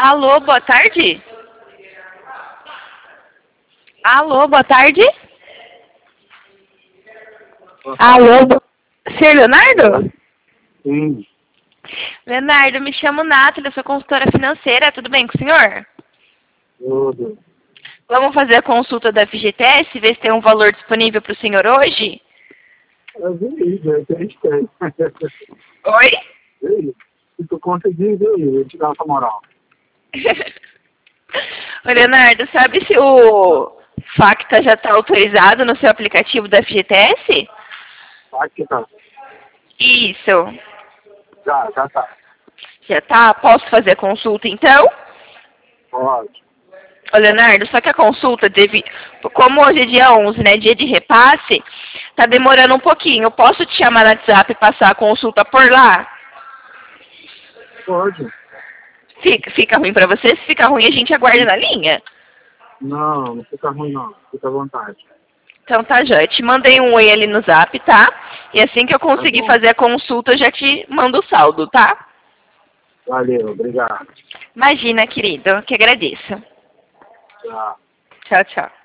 Alô, boa tarde? Alô, boa tarde? Alô, Sr. Leonardo? Sim, Leonardo, me chamo Nathalie, eu sou consultora financeira, tudo bem com o senhor? tudo. Vamos fazer a consulta da FGTS, ver se tem um valor disponível para o senhor hoje? Eu vi, de repente tem. Oi? Veio. Se tu conseguir, veio. Eu te dar essa moral. Ô, Leonardo, sabe se o Facta já está autorizado no seu aplicativo da FGTS? Tá que tá. Isso. Já tá. Já tá? Posso fazer a consulta então? Pode. Ô, Leonardo, só que a consulta, como hoje é dia 11, né, dia de repasse, tá demorando um pouquinho. Eu posso te chamar no WhatsApp e passar a consulta por lá? Pode. Fica ruim pra você? Se fica ruim, a gente aguarda na linha. Não fica ruim não. Fica à vontade. Então tá, já. Eu te mandei um oi ali no Zap, tá? E assim que eu Tá conseguir bom. fazer a consulta, eu já te mando o saldo, tá? Valeu, obrigado. Imagina, querido, que agradeço. Tchau. Tchau, tchau.